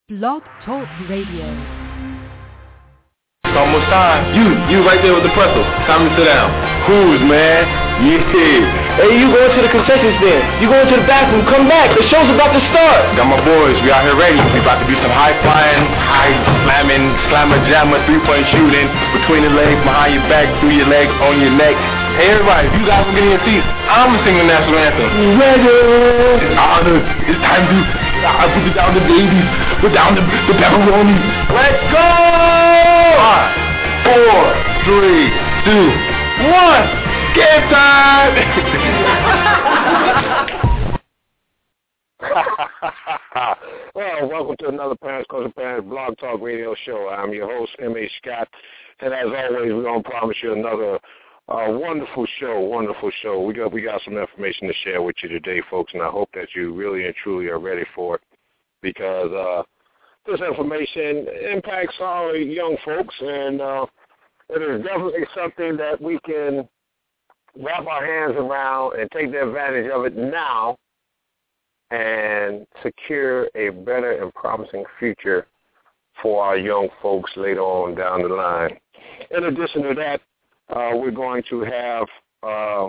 Blog Talk Radio. It's almost time. You right there with the pretzel. Time to sit down. Who's, man? Yeah. Hey, you going to the concession stand. You going to the bathroom. Come back. The show's about to start. Got my boys. We out here ready. We about to do some high-flying, high-slamming, slammer-jammer, three-point shooting between the legs, behind your back, through your legs, on your neck. Hey, everybody, if you guys will get in your seats, I'm going to sing the national anthem. Ready. It's honor. It's time to put it down the babies. Put down the pepperoni. Let's go! 5, 4, 3, 2, 1. Game time! Well, welcome to another Parents Coaching Parents Blog Talk Radio Show. I'm your host, M.A. Scott, and as always, we're going to promise you another wonderful show. We got some information to share with you today, folks, and I hope that you really and truly are ready for it, because this information impacts our young folks, and it is definitely something that we can wrap our hands around and take the advantage of it now and secure a better and promising future for our young folks later on down the line. In addition to that, we're going to have a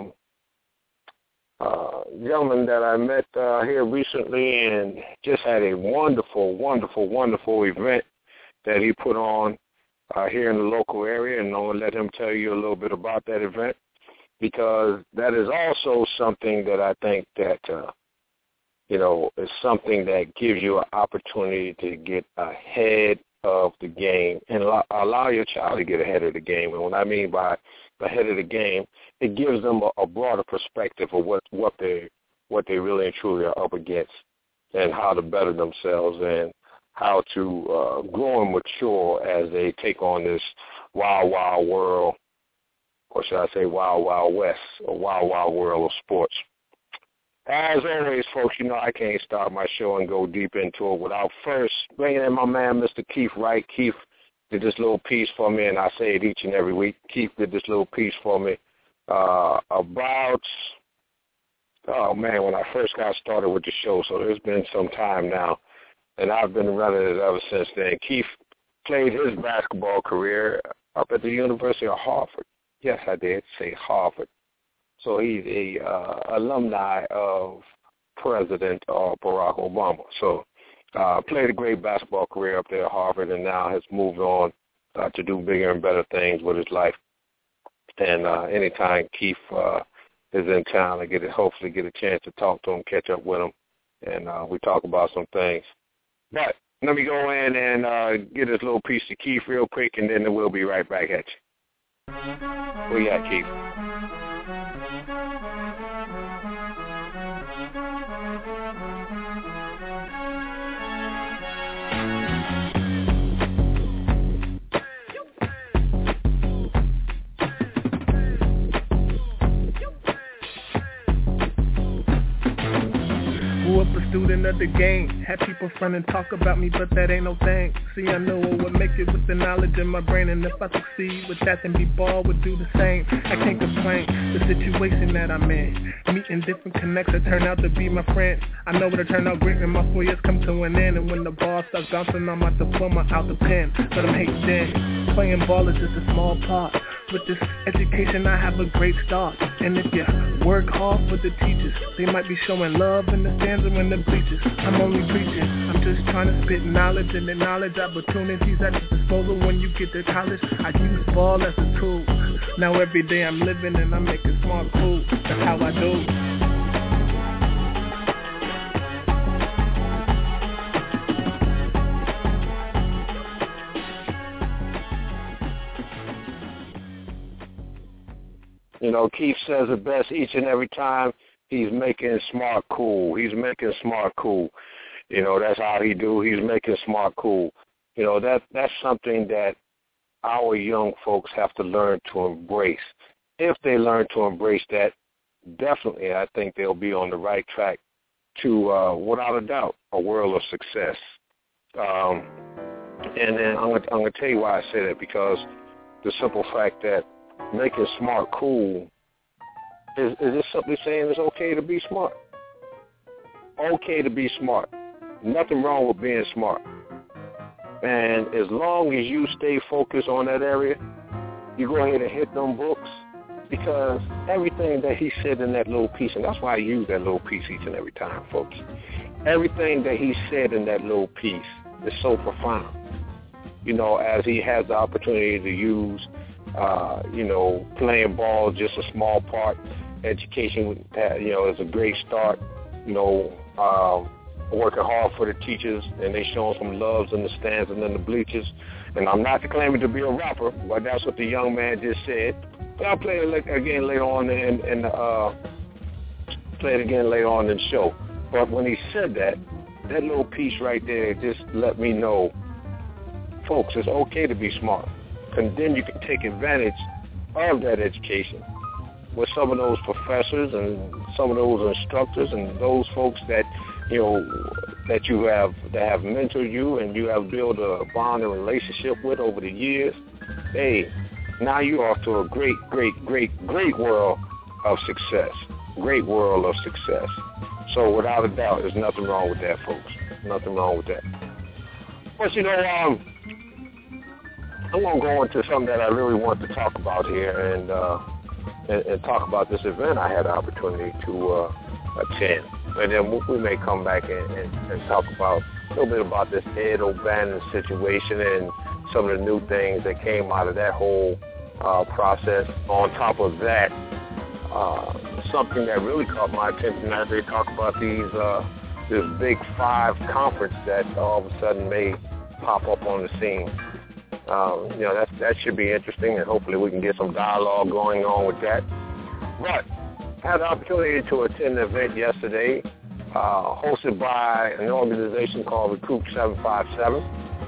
gentleman that I met here recently and just had a wonderful event that he put on here in the local area, and I'm going to let him tell you a little bit about that event, because that is also something that I think that, is something that gives you an opportunity to get ahead of the game and allow your child to get ahead of the game. And what I mean by ahead of the game, it gives them a broader perspective of what they really and truly are up against, and how to better themselves, and how to grow and mature as they take on this wild, wild world, or should I say wild, wild west, or wild, wild world of sports. As always, folks, I can't start my show and go deep into it without first bringing in my man, Mr. Keith Wright. Keith did this little piece for me, and I say it each and every week. Keith did this little piece for me about, when I first got started with the show, so there's been some time now, and I've been running it ever since then. Keith played his basketball career up at the University of Harvard. Yes, I did say Harvard. So he's a alumni of President Barack Obama. So played a great basketball career up there at Harvard, and now has moved on to do bigger and better things with his life. And anytime Keith is in town, I hopefully get a chance to talk to him, catch up with him, and we talk about some things. But let me go in and get this little piece to Keith real quick, and then we'll be right back at you. What you got, Keith? Student of the game, had people front and talk about me, but that ain't no thing. See, I know I would make it with the knowledge in my brain, and if I succeed with that, then B-ball would do the same. I can't complain, the situation that I'm in, meeting different connects that turn out to be my friends. I know it'll turn out great when my 4 years come to an end, and when the ball starts bouncing on my diploma out the pen. But I'm hating, playing ball is just a small part. With this education, I have a great start. And if you work hard for the teachers, they might be showing love in the stands or in the bleachers. I'm only preaching, I'm just trying to spit knowledge and acknowledge opportunities at your disposal when you get to college. I use ball as a tool. Now every day I'm living and I'm making smart cool. That's how I do. Keith says it best each and every time. He's making smart cool. He's making smart cool. That's how he do. He's making smart cool. That's something that our young folks have to learn to embrace. If they learn to embrace that, definitely I think they'll be on the right track to, without a doubt, a world of success. And then I'm going to tell you why I say that, because the simple fact that making smart cool is just simply saying it's okay to be smart. Okay to be smart. Nothing wrong with being smart. And as long as you stay focused on that area, you go ahead and hit them books, because everything that he said in that little piece, and that's why I use that little piece each and every time, folks. Everything that he said in that little piece is so profound. You know, as he has the opportunity to use, playing ball, just a small part. Education, is a great start. Working hard for the teachers, and they showing some loves in the stands and in the bleachers. And I'm not claiming to be a rapper, but that's what the young man just said. But I'll play it again later on in the show. But when he said that little piece right there just let me know, folks, it's okay to be smart. And then you can take advantage of that education with some of those professors and some of those instructors and those folks that that have mentored you and you have built a bond and relationship with over the years. Hey, now you're off to a great, great, great, great world of success. Great world of success. So without a doubt, there's nothing wrong with that, folks. Nothing wrong with that. But I'm going to go into something that I really want to talk about here and talk about this event I had the opportunity to attend. And then we may come back and talk about a little bit about this Ed O'Bannon situation and some of the new things that came out of that whole process. On top of that, something that really caught my attention as they talk about this Big Five conference that all of a sudden may pop up on the scene. That should be interesting, and hopefully we can get some dialogue going on with that. But I had the opportunity to attend an event yesterday hosted by an organization called Recruit 757.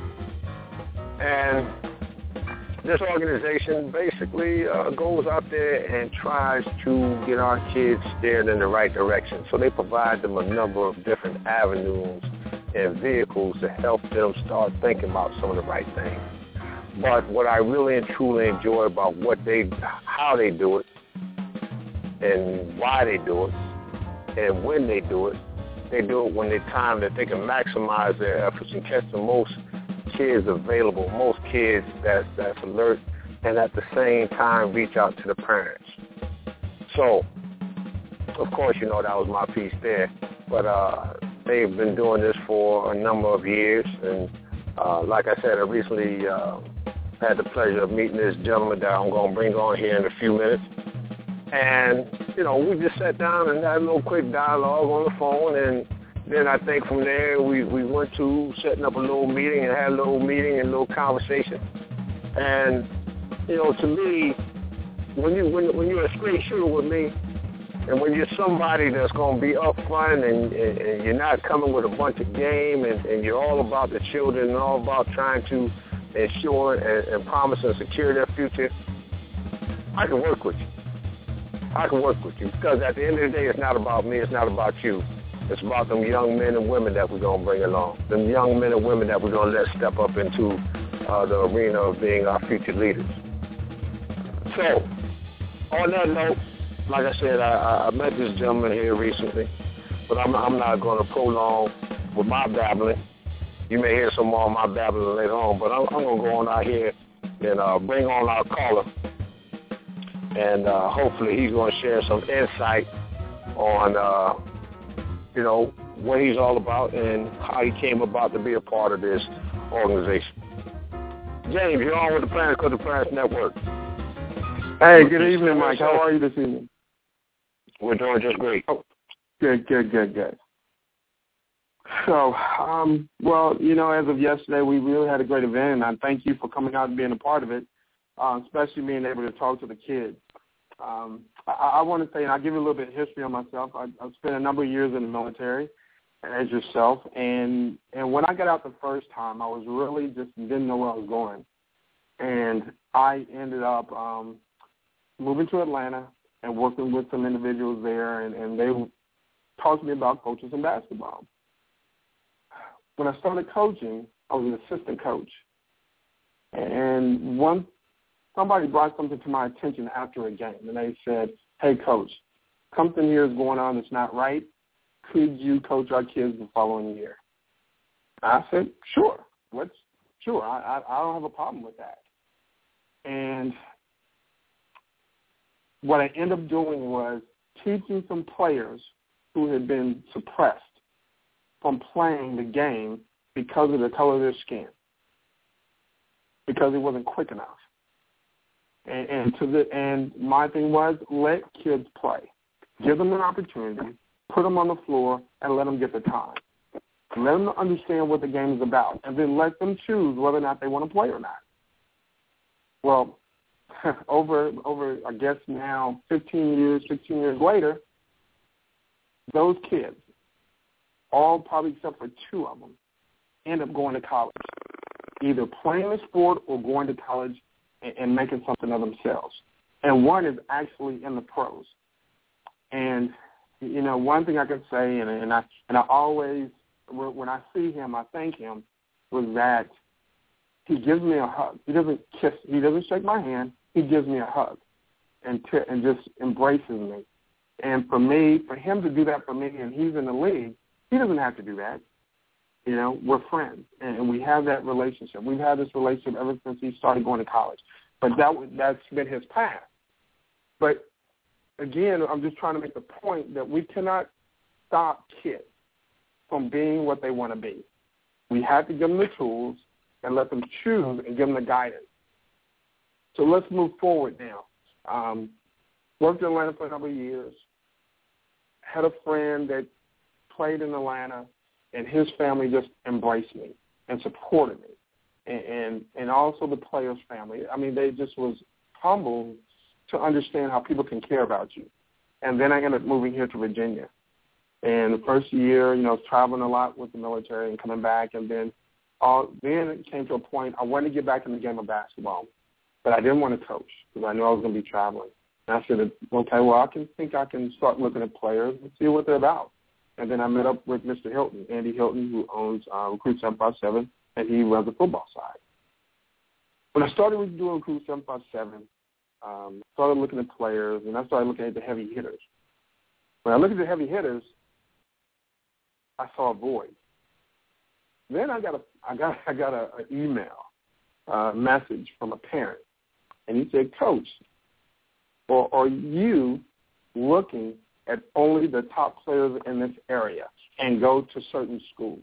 And this organization basically goes out there and tries to get our kids steered in the right direction. So they provide them a number of different avenues and vehicles to help them start thinking about some of the right things. But what I really and truly enjoy about how they do it, and why they do it, and when they do it when they time that they can maximize their efforts and catch the most kids available, most kids that's alert, and at the same time reach out to the parents. So, of course, that was my piece there. But they've been doing this for a number of years, and like I said, I recently had the pleasure of meeting this gentleman that I'm going to bring on here in a few minutes. And, we just sat down and had a little quick dialogue on the phone, and then I think from there we went to setting up a little meeting and had a little meeting and a little conversation. And, to me, when you're a straight shooter with me, and when you're somebody that's going to be upfront and you're not coming with a bunch of game and you're all about the children and all about trying to ensure and promise and secure their future, I can work with you. Because at the end of the day, it's not about me, it's not about you. It's about them young men and women that we're going to bring along, them young men and women that we're going to let step up into the arena of being our future leaders. So, on that note, like I said, I met this gentleman here recently, but I'm not going to prolong with my babbling. You may hear some more of my babbling later on, but I'm going to go on out here and bring on our caller. And hopefully he's going to share some insight on, what he's all about and how he came about to be a part of this organization. James, you're on with the Planners Club, the Planners Network. Hey, good evening, Mike. How are you this evening? We're doing just great. Oh, good. So, as of yesterday, we really had a great event, and I thank you for coming out and being a part of it, especially being able to talk to the kids. I want to say, and I'll give you a little bit of history on myself. I've spent a number of years in the military, as yourself, and when I got out the first time, I was really just didn't know where I was going. And I ended up moving to Atlanta and working with some individuals there, and they talked to me about coaching some basketball. When I started coaching, I was an assistant coach. And somebody brought something to my attention after a game, and they said, hey, Coach, something here is going on that's not right. Could you coach our kids the following year? I said, sure. sure. I don't have a problem with that. And what I ended up doing was teaching some players who had been suppressed from playing the game because of the color of their skin, because it wasn't quick enough. And my thing was, let kids play. Give them an opportunity, put them on the floor, and let them get the time. Let them understand what the game is about, and then let them choose whether or not they want to play or not. Well, over I guess now 16 years later, those kids, all probably except for 2 of them, end up going to college, either playing the sport or going to college and making something of themselves. And one is actually in the pros. And, you know, one thing I can say, and I always, when I see him, I thank him, was that he gives me a hug. He doesn't kiss. He doesn't shake my hand. He gives me a hug and just embraces me. And for him to do that for me, and he's in the league, he doesn't have to do that. You know, we're friends, and we have that relationship. We've had this relationship ever since he started going to college. But that's been his path. But, again, I'm just trying to make the point that we cannot stop kids from being what they want to be. We have to give them the tools and let them choose and give them the guidance. So let's move forward now. Worked in Atlanta for a couple of years. Had a friend that played in Atlanta, and his family just embraced me and supported me, and also the players' family. I mean, they just was humbled to understand how people can care about you. And then I ended up moving here to Virginia. And the first year, you know, I was traveling a lot with the military and coming back, and then it came to a point I wanted to get back in the game of basketball, but I didn't want to coach because I knew I was going to be traveling. And I said, okay, well, I can start looking at players and see what they're about. And then I met up with Mr. Hilton, Andy Hilton, who owns Recruit 757, and he runs the football side. When I started doing Recruit 757, started looking at players, and I started looking at the heavy hitters. When I looked at the heavy hitters, I saw a void. Then I got an email message from a parent, and he said, "Coach, or are you looking at only the top players in this area and go to certain schools?"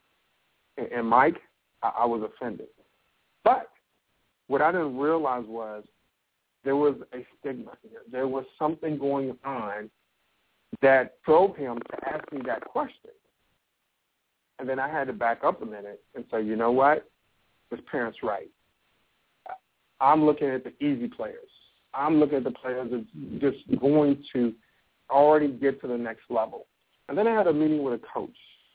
And Mike, I was offended. But what I didn't realize was there was a stigma here. There was something going on that drove him to ask me that question. And then I had to back up a minute and say, you know what? This parent's right. I'm looking at the easy players. I'm looking at the players that's just going to already get to the next level. And then I had a meeting with a coach,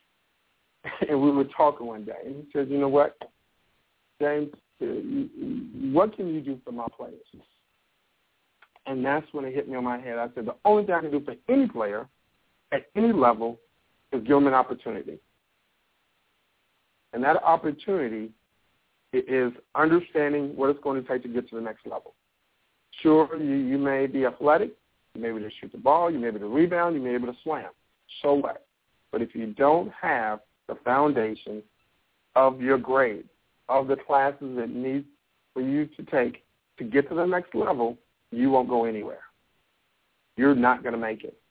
and we were talking one day, and he said, you know what, James, what can you do for my players? And that's when it hit me on my head. I said, the only thing I can do for any player at any level is give them an opportunity. And that opportunity is understanding what it's going to take to get to the next level. Sure, you may be athletic. You may be able to shoot the ball. You may be able to rebound. You may be able to slam. So what? But if you don't have the foundation of your grade, of the classes that need for you to take to get to the next level, you won't go anywhere. You're not going to make it.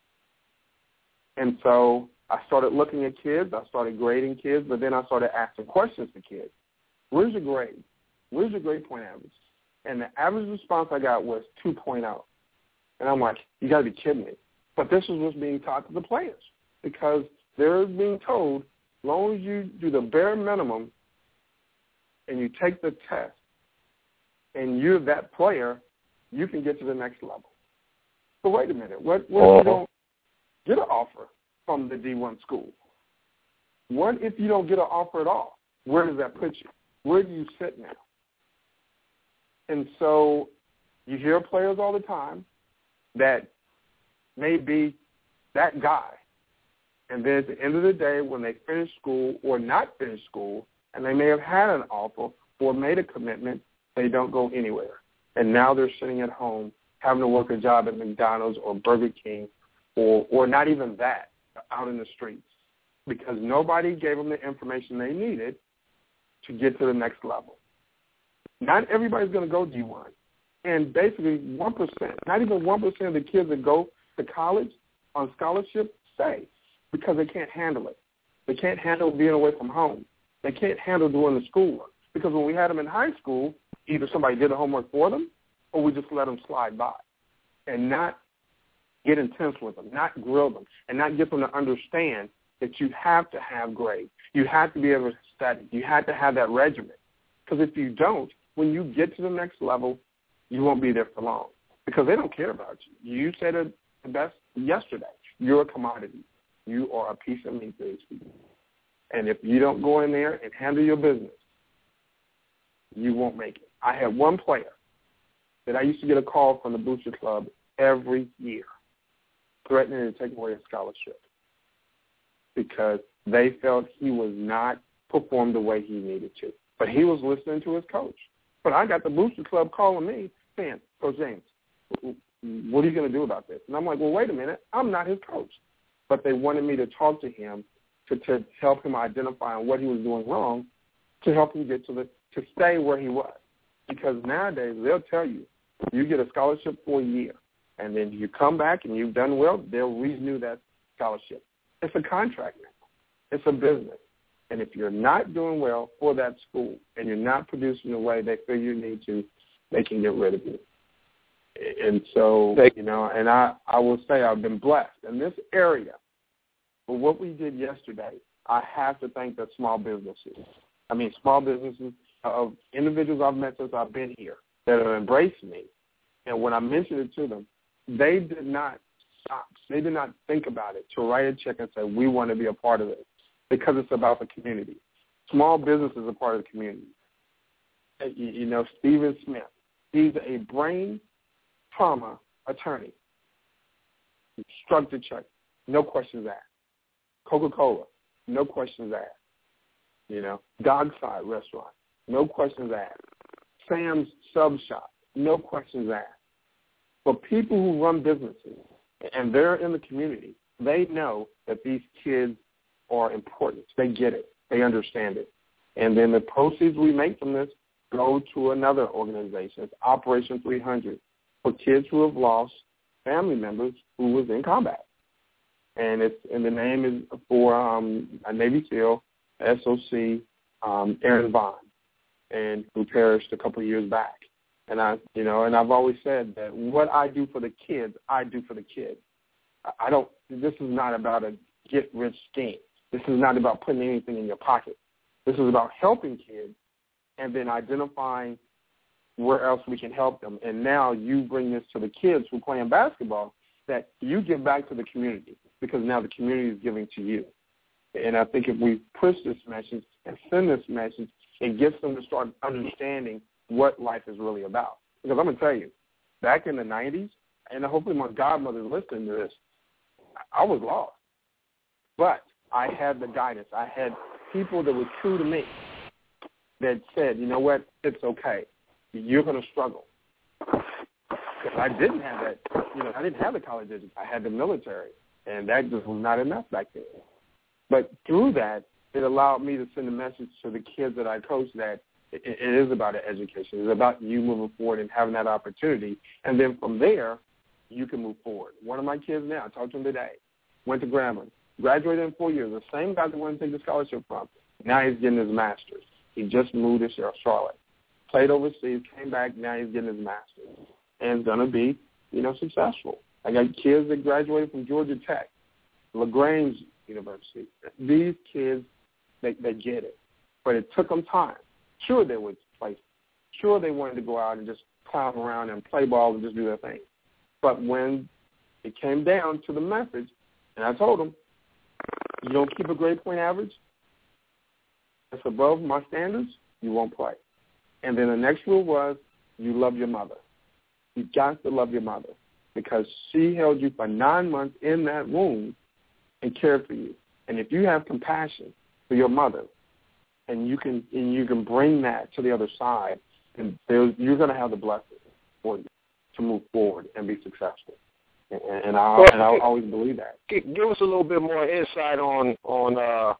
And so I started looking at kids. I started grading kids, but then I started asking questions to kids. Where's your grade? Where's your grade point average? And the average response I got was 2.0. And I'm like, you got to be kidding me. But this is what's being taught to the players because they're being told, as long as you do the bare minimum and you take the test and you're that player, you can get to the next level. So wait a minute. What if you don't get an offer from the D1 school? What if you don't get an offer at all? Where does that put you? Where do you sit now? And so you hear players all the time that may be that guy. And then at the end of the day, when they finish school or not finish school, and they may have had an offer or made a commitment, they don't go anywhere. And now they're sitting at home having to work a job at McDonald's or Burger King or not even that, out in the streets because nobody gave them the information they needed to get to the next level. Not everybody's going to go D1. And basically 1%, not even 1% of the kids that go to college on scholarship stay because they can't handle it. They can't handle being away from home. They can't handle doing the schoolwork. Because when we had them in high school, either somebody did the homework for them or we just let them slide by and not get intense with them, not grill them, and not get them to understand that you have to have grades. You have to be able to study. You have to have that regimen. Because if you don't, when you get to the next level, you won't be there for long because they don't care about you. You said it the best yesterday. You're a commodity. You are a piece of meat for these people. And if you don't go in there and handle your business, you won't make it. I had one player that I used to get a call from the Booster Club every year threatening to take away his scholarship because they felt he was not performed the way he needed to. But he was listening to his coach. But I got the Booster Club calling me saying, Coach James, what are you going to do about this? And I'm like, well, wait a minute. I'm not his coach. But they wanted me to talk to him to help him identify what he was doing wrong to help him get to stay where he was. Because nowadays they'll tell you, you get a scholarship for a year, and then you come back and you've done well, they'll renew that scholarship. It's a contract now. It's a business. And if you're not doing well for that school and you're not producing the way they feel you need to, they can get rid of you. And so, and I will say I've been blessed in this area. For what we did yesterday, I have to thank the small businesses. Small businesses of individuals I've met since I've been here that have embraced me. And when I mentioned it to them, they did not stop. They did not think about it to write a check and say, we want to be a part of it. Because it's about the community. Small business is a part of the community. Stephen Smith, he's a brain trauma attorney. He struck the check, no questions asked. Coca-Cola, no questions asked. Dogside Restaurant, no questions asked. Sam's Sub Shop, no questions asked. For people who run businesses and they're in the community, they know that these kids are important. They get it. They understand it. And then the proceeds we make from this go to another organization. It's Operation 300 for kids who have lost family members who was in combat. And the name is for a Navy SEAL, SOC, Aaron Vaughn, and who perished a couple of years back. And I've always said that what I do for the kids, I do for the kids. This is not about a get-rich scheme. This is not about putting anything in your pocket. This is about helping kids and then identifying where else we can help them. And now you bring this to the kids who are playing basketball, that you give back to the community because now the community is giving to you. And I think if we push this message and send this message, it gets them to start understanding what life is really about. Because I'm going to tell you, back in the 90s, and hopefully my godmother is listening to this, I was lost. But I had the guidance. I had people that were true to me that said, you know what, it's okay. You're going to struggle. Because I didn't have that, I didn't have the college education. I had the military, and that just was not enough back then. But through that, it allowed me to send a message to the kids that I coach that it is about an education. It's about you moving forward and having that opportunity. And then from there, you can move forward. One of my kids now, I talked to him today, went to Grambling, graduated in 4 years, the same guy that wanted to take the scholarship from. Now he's getting his master's. He just moved to Charlotte, played overseas, came back, now he's getting his master's. And is going to be, successful. I got kids that graduated from Georgia Tech, LaGrange University. These kids, they get it. But it took them time. Sure, they would play. Sure, they wanted to go out and just clown around and play ball and just do their thing. But when it came down to the message, and I told them, you don't keep a grade point average that's above my standards, you won't play. And then the next rule was, you love your mother. You've got to love your mother because she held you for 9 months in that womb and cared for you. And if you have compassion for your mother, and you can bring that to the other side, and you're going to have the blessing for you to move forward and be successful. And I always believe that. Give us a little bit more insight on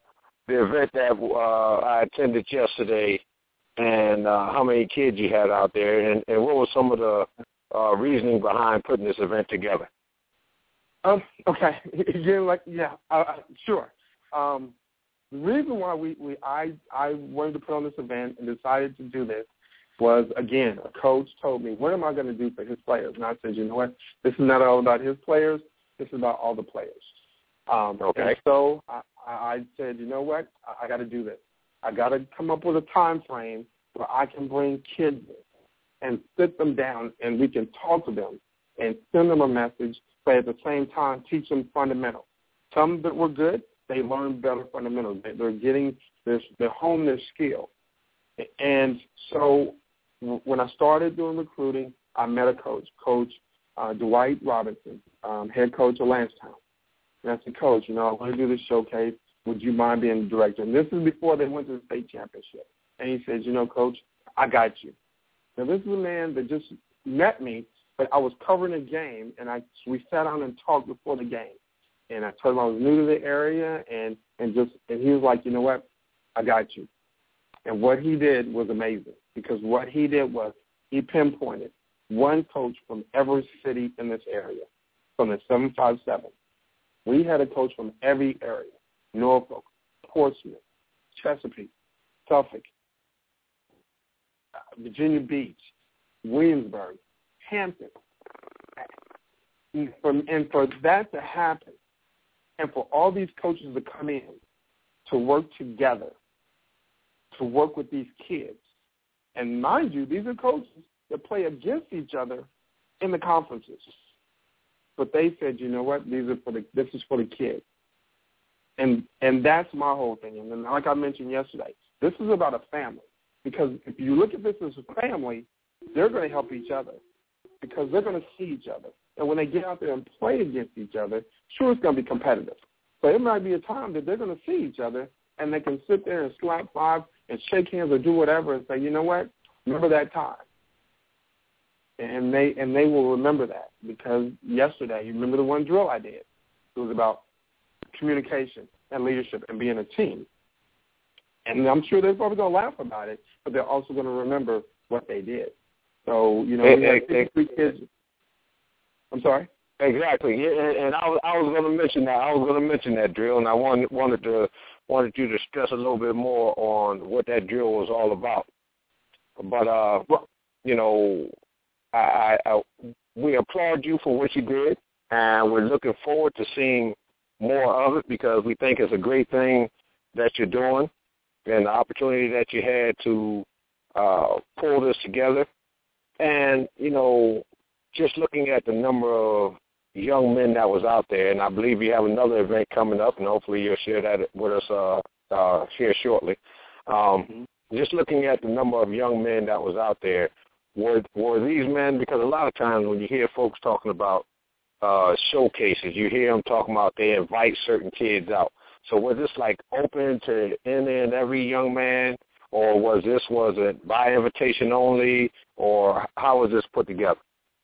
the event that I attended yesterday, and how many kids you had out there, and what was some of the reasoning behind putting this event together? Okay. Again, sure. The reason why I wanted to put on this event and decided to do this was, again, a coach told me, what am I going to do for his players? And I said, you know what? This is not all about his players. This is about all the players. Okay. And so I said, you know what? I got to do this. I got to come up with a time frame where I can bring kids in and sit them down and we can talk to them and send them a message, but at the same time teach them fundamentals. Some that were good, they learn better fundamentals. They're getting this, they hone their skill. And so when I started doing recruiting, I met a coach, Coach Dwight Robinson, head coach of Lansdowne. And I said, Coach, you know, I want to do this showcase. Would you mind being the director? And this is before they went to the state championship. And he said, you know, Coach, I got you. Now, this is a man that just met me, but I was covering a game, and we sat down and talked before the game. And I told him I was new to the area, and he was like, you know what, I got you. And what he did was amazing, because what he did was he pinpointed one coach from every city in this area, from the 757. We had a coach from every area, Norfolk, Portsmouth, Chesapeake, Suffolk, Virginia Beach, Williamsburg, Hampton. And for that to happen, and for all these coaches to come in to work together, to work with these kids. And mind you, these are coaches that play against each other in the conferences. But they said, you know what, this is for the kids. And that's my whole thing. And like I mentioned yesterday, this is about a family. Because if you look at this as a family, they're going to help each other because they're going to see each other. And when they get out there and play against each other, sure, it's going to be competitive. But it might be a time that they're going to see each other and they can sit there and slap five and shake hands or do whatever and say, you know what, remember that time. And they will remember that because yesterday, you remember the one drill I did? It was about communication and leadership and being a team. And I'm sure they're probably going to laugh about it, but they're also going to remember what they did. So, you know, we had 53 kids. I'm sorry? Exactly. Yeah, and I was going to mention that. I was going to mention that drill, and I wanted you to stress a little bit more on what that drill was all about. But you know, we applaud you for what you did, and we're looking forward to seeing more of it because we think it's a great thing that you're doing, and the opportunity that you had to pull this together, and you know, just looking at the number of young men that was out there, and I believe you have another event coming up, and hopefully you'll share that with us here shortly. Just looking at the number of young men that was out there, were these men, because a lot of times when you hear folks talking about showcases, you hear them talking about they invite certain kids out. So was this like open to any and every young man, or was it by invitation only, or how was this put together?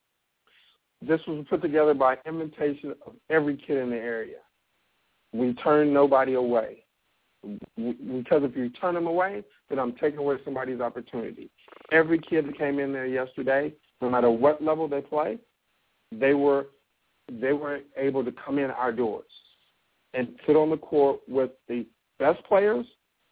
This was put together by invitation of every kid in the area. We turn nobody away. Because if you turn them away, then I'm taking away somebody's opportunity. Every kid that came in there yesterday, no matter what level they play, they were able to come in our doors and sit on the court with the best players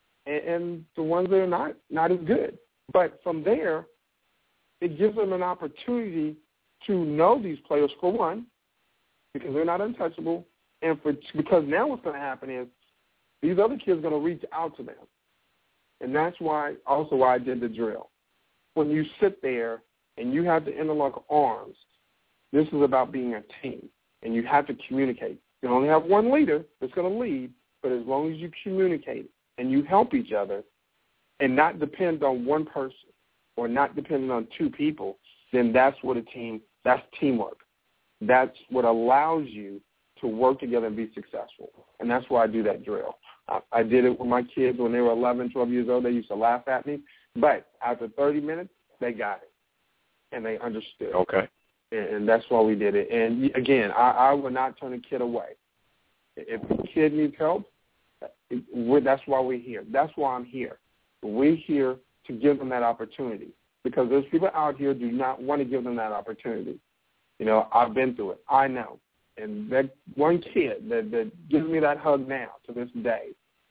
and the ones that are not as good. But from there, it gives them an opportunity to know these players, for one, because they're not untouchable, and because now what's going to happen is these other kids are going to reach out to them. And that's why I did the drill. When you sit there and you have to interlock arms, this is about being a team, and you have to communicate. You only have one leader that's going to lead, but as long as you communicate and you help each other and not depend on one person or not depending on two people, then that's teamwork. That's what allows you to work together and be successful. And that's why I do that drill. I did it with my kids when they were 11, 12 years old. They used to laugh at me. But after 30 minutes, they got it, and they understood. Okay. And that's why we did it. And, again, I will not turn a kid away. If the kid needs help, That's why we're here. That's why I'm here. We're here to give them that opportunity because there's people out here do not want to give them that opportunity. You know, I've been through it. I know. And that one kid that gives me that hug now to this day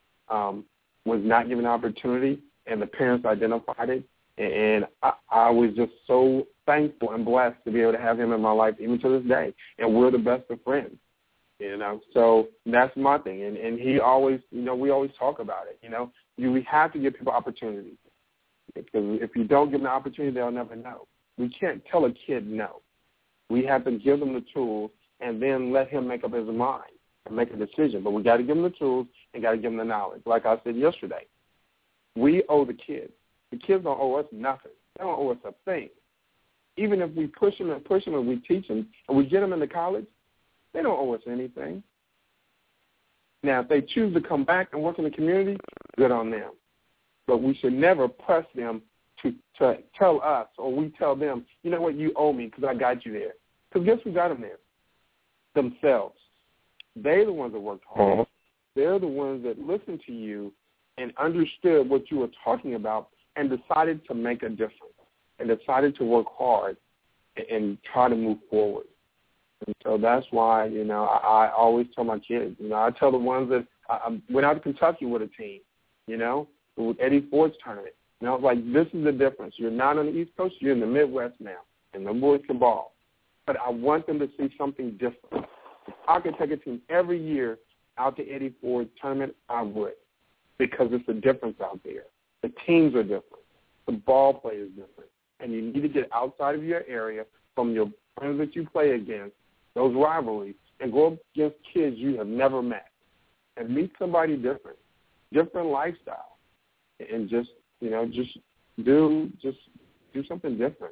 was not given an opportunity, and the parents identified it. And I was just so thankful and blessed to be able to have him in my life even to this day. And we're the best of friends, you know. So that's my thing. And he always, you know, we always talk about it, you know. We have to give people opportunities because if you don't give them the opportunity, they'll never know. We can't tell a kid no. We have to give them the tools and then let him make up his mind and make a decision. But we got to give them the tools and got to give them the knowledge. Like I said yesterday, we owe the kids. The kids don't owe us nothing. They don't owe us a thing. Even if we push them and we teach them and we get them into college, they don't owe us anything. Now, if they choose to come back and work in the community, good on them. But we should never press them to tell us or we tell them, you know what, you owe me because I got you there. Because guess who got them there? Themselves. They're the ones that worked hard. They're the ones that listened to you and understood what you were talking about and decided to make a difference and decided to work hard and try to move forward. And so that's why, you know, I always tell my kids, you know, I tell the ones that I went out to Kentucky with a team, you know, with Eddie Ford's tournament. And I was like, this is the difference. You're not on the East Coast, you're in the Midwest now, and the boys can ball. But I want them to see something different. If I could take a team every year out to Eddie Ford's tournament, I would, because it's a difference out there. The teams are different. The ball play is different. And you need to get outside of your area from your friends that you play against, those rivalries, and go against kids you have never met and meet somebody different lifestyle, and just, you know, just do something different.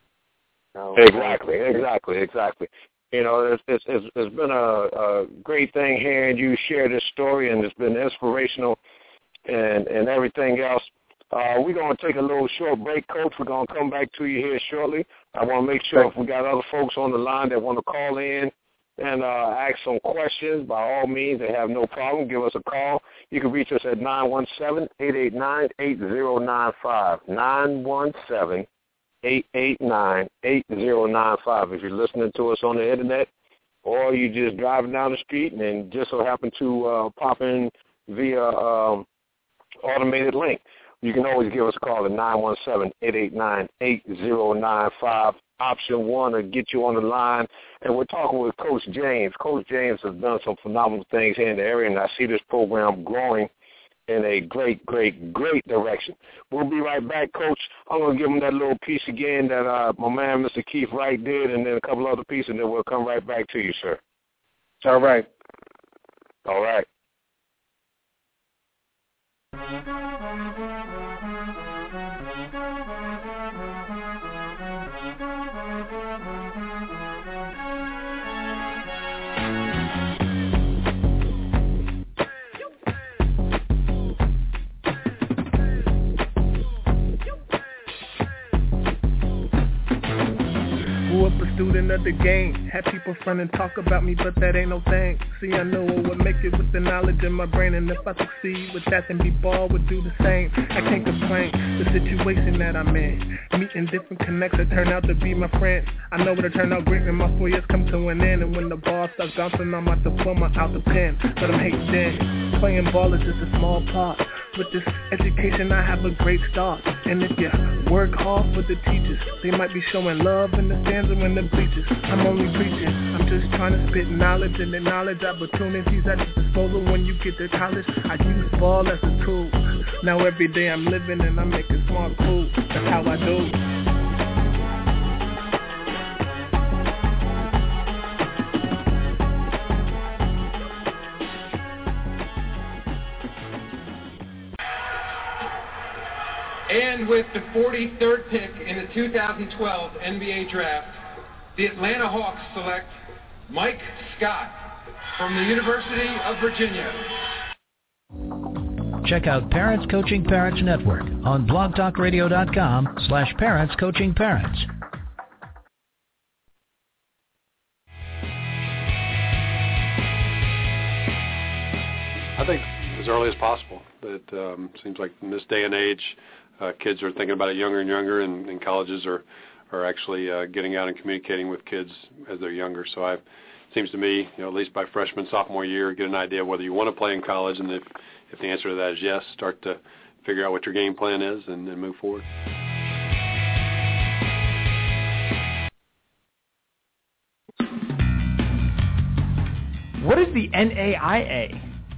Exactly. You know, it's been a great thing hearing you share this story, and it's been inspirational and everything else. We're going to take a little short break, Coach. We're going to come back to you here shortly. I want to make sure if we got other folks on the line that want to call in and ask some questions, by all means, they have no problem. Give us a call. You can reach us at 917-889-8095, 917-889-8095. If you're listening to us on the Internet or you're just driving down the street and just so happen to pop in via automated link, you can always give us a call at 917-889-8095. Option 1 to get you on the line. And we're talking with Coach James. Coach James has done some phenomenal things here in the area, and I see this program growing in a great, great, great direction. We'll be right back, Coach. I'm going to give him that little piece again that my man, Mr. Keith Wright, did, and then a couple other pieces, and then we'll come right back to you, sir. All right. All right. Student of the game, had people front and talk about me, but that ain't no thing. See, I know I would make it with the knowledge in my brain, and if I succeed with that, then B-Ball would do the same. I can't complain, the situation that I'm in, meeting different connects that turn out to be my friends. I know it'll turn out great when my 4 years come to an end, and when the ball starts bouncing, I'm out the diploma out the pen. But I'm hating then, playing ball is just a small part. With this education, I have a great start. And if you work hard for the teachers, they might be showing love in the stands or in the bleachers. I'm only preaching, I'm just trying to spit knowledge and acknowledge opportunities at your disposal when you get to college. I use ball as a tool. Now every day I'm living and I'm making smart cool. That's how I do. And with the 43rd pick in the 2012 NBA Draft, the Atlanta Hawks select Mike Scott from the University of Virginia. Check out Parents Coaching Parents Network on blogtalkradio.com/parentscoachingparents. I think as early as possible. It seems like in this day and age, kids are thinking about it younger and younger, and colleges are actually getting out and communicating with kids as they're younger. So it seems to me, at least by freshman, sophomore year, get an idea of whether you want to play in college, and if the answer to that is yes, start to figure out what your game plan is and then move forward. What is the NAIA?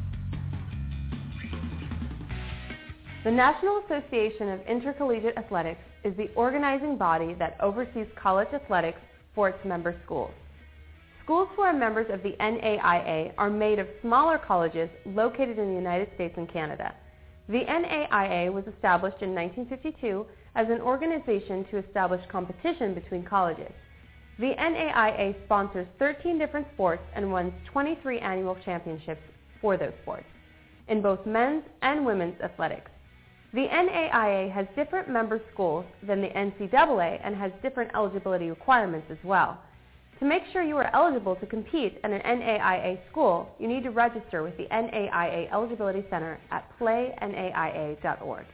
The National Association of Intercollegiate Athletics is the organizing body that oversees college athletics for its member schools. Schools who are members of the NAIA are made of smaller colleges located in the United States and Canada. The NAIA was established in 1952 as an organization to establish competition between colleges. The NAIA sponsors 13 different sports and wins 23 annual championships for those sports, in both men's and women's athletics. The NAIA has different member schools than the NCAA and has different eligibility requirements as well. To make sure you are eligible to compete at an NAIA school, you need to register with the NAIA Eligibility Center at playnaia.org.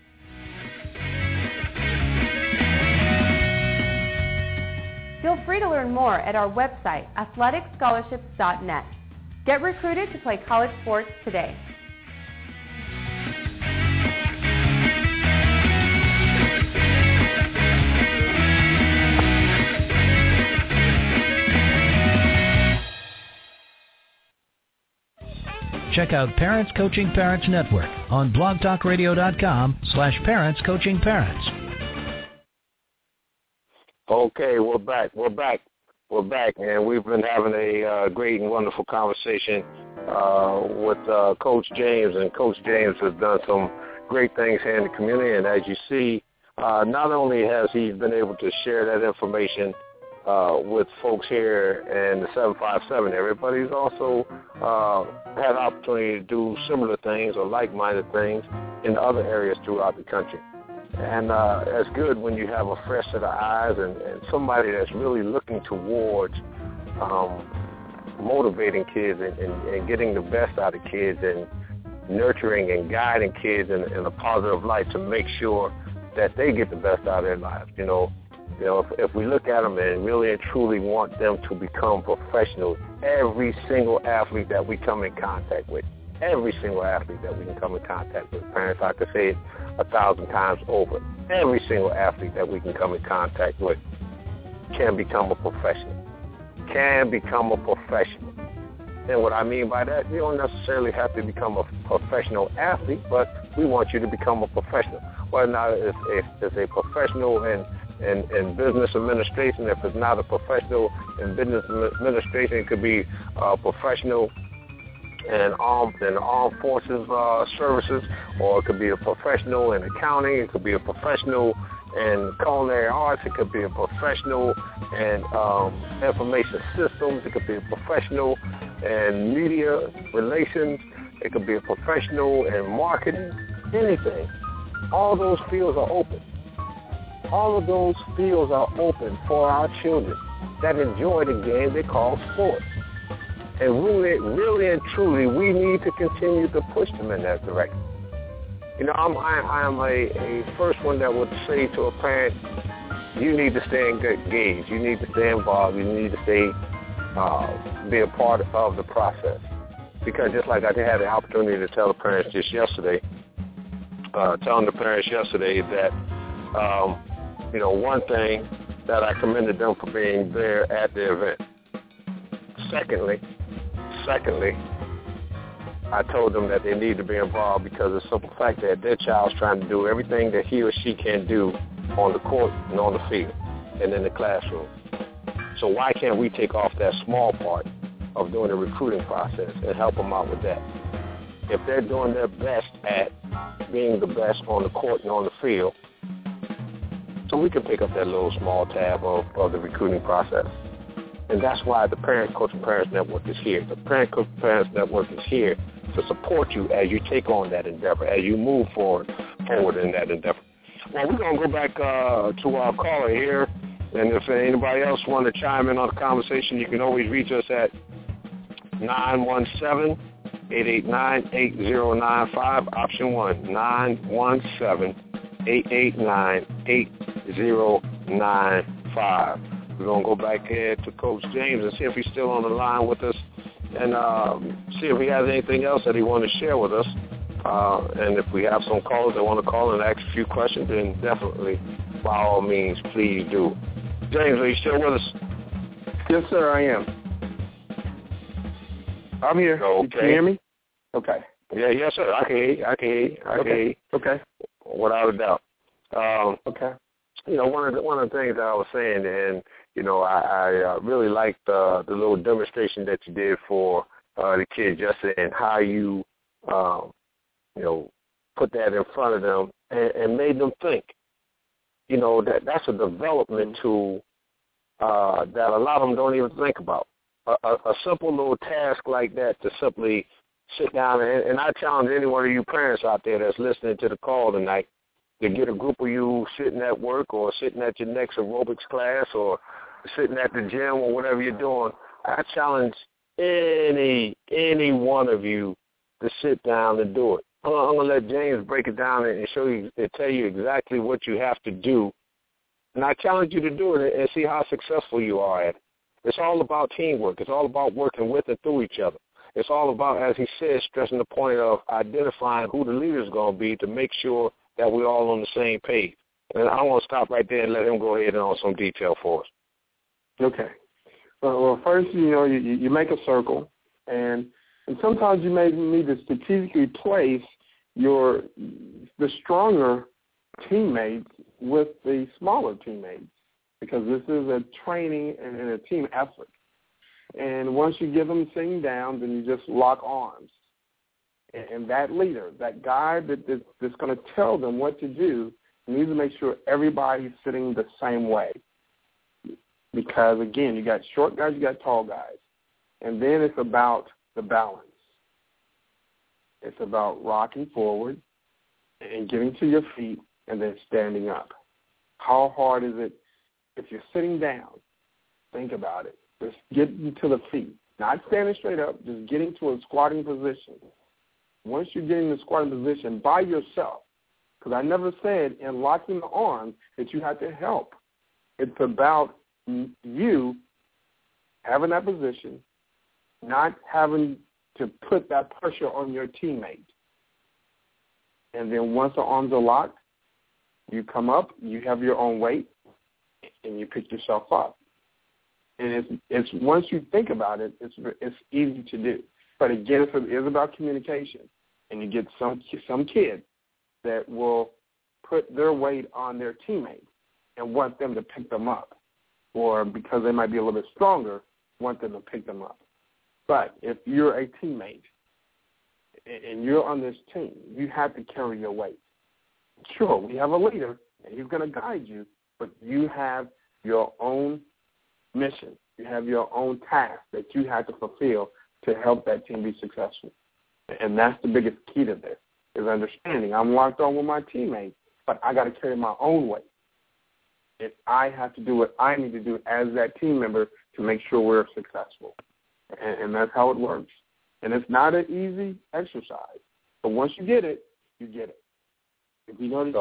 Feel free to learn more at our website, athleticscholarships.net. Get recruited to play college sports today. Check out Parents Coaching Parents Network on blogtalkradio.com/parentscoachingparents. Okay, we're back, and we've been having a great and wonderful conversation with Coach James, and Coach James has done some great things here in the community, and as you see, not only has he been able to share that information with folks here in the 757 area, but he's also had an opportunity to do similar things or like-minded things in other areas throughout the country. And it's good when you have a fresh set of eyes and somebody that's really looking towards motivating kids and getting the best out of kids and nurturing and guiding kids in a positive light to make sure that they get the best out of their lives. If we look at them and really and truly want them to become professionals, every single athlete that we come in contact with, every single athlete that we can come in contact with, parents, I could say it 1,000 times over, every single athlete that we can come in contact with can become a professional, And what I mean by that, you don't necessarily have to become a professional athlete, but we want you to become a professional. Whether or not it's a professional in business administration, if it's not a professional in business administration, it could be a professional in armed forces services, or it could be a professional in accounting, it could be a professional in culinary arts, it could be a professional in information systems, it could be a professional in media relations, it could be a professional in marketing, anything. All those fields are open. All of those fields are open for our children that enjoy the game they call sports. And really and truly, we need to continue to push them in that direction. I am a first one that would say to a parent, you need to stay engaged, you need to stay involved, you need to stay, be a part of the process. Because just like I had the opportunity to tell the parents just yesterday, that, one thing that I commended them for being there at the event. Secondly, I told them that they need to be involved because of the simple fact that their child's trying to do everything that he or she can do on the court and on the field and in the classroom. So why can't we take off that small part of doing the recruiting process and help them out with that? If they're doing their best at being the best on the court and on the field, so we can pick up that little small tab of the recruiting process. And that's why the Parent Coaching Parents Network is here. The Parent Coaching Parents Network is here to support you as you take on that endeavor, as you move forward in that endeavor. Well, we're going to go back to our caller here. And if anybody else wants to chime in on the conversation, you can always reach us at 917 889-8095, option 1, 917-889-8095. We're going to go back here to Coach James and see if he's still on the line with us and see if he has anything else that he wants to share with us. And if we have some callers that want to call and ask a few questions, then definitely, by all means, please do. James, are you still with us? Yes, sir, I am. I'm here. Okay. Can you hear me? Okay. Yeah, yes, sir. I can hear you. I can hear you. Okay. Without a doubt. Okay. You know, one of the things that I was saying, and you know, I really liked the little demonstration that you did for the kids yesterday, and how you you know, put that in front of them and made them think. You know, that's a development tool that a lot of them don't even think about. A simple little task like that, to simply sit down, and I challenge any one of you parents out there that's listening to the call tonight to get a group of you sitting at work or sitting at your next aerobics class or sitting at the gym or whatever you're doing. I challenge any one of you to sit down and do it. I'm going to let James break it down and show you and tell you exactly what you have to do. And I challenge you to do it and see how successful you are at it. It's all about teamwork. It's all about working with and through each other. It's all about, as he said, stressing the point of identifying who the leader is going to be to make sure that we're all on the same page. And I want to stop right there and let him go ahead and on some detail for us. Okay. Well, first, you know, you make a circle, and sometimes you may need to strategically place the stronger teammates with the smaller teammates, because this is a training and a team effort. And once you give them sitting down, then you just lock arms. And that leader, that guy that's going to tell them what to do, needs to make sure everybody's sitting the same way. Because, again, you got short guys, you got tall guys. And then it's about the balance. It's about rocking forward and getting to your feet and then standing up. How hard is it if you're sitting down? Think about it. Just getting to the feet. Not standing straight up, just getting to a squatting position. Once you get in the squatting position by yourself, because I never said in locking the arms that you have to help. It's about you having that position, not having to put that pressure on your teammate. And then once the arms are locked, you come up, you have your own weight, and you pick yourself up. And it's once you think about it, it's easy to do. But again, it is about communication. And you get some kids that will put their weight on their teammates and want them to pick them up. Or because they might be a little bit stronger, want them to pick them up. But if you're a teammate and you're on this team, you have to carry your weight. Sure, we have a leader, and he's going to guide you, but you have your own mission. You have your own task that you have to fulfill to help that team be successful. And that's the biggest key to this, is understanding. I'm locked on with my teammates, but I got to carry my own weight. If I have to do what I need to do as that team member to make sure we're successful. And that's how it works. And it's not an easy exercise. But once you get it, you get it. If you noticed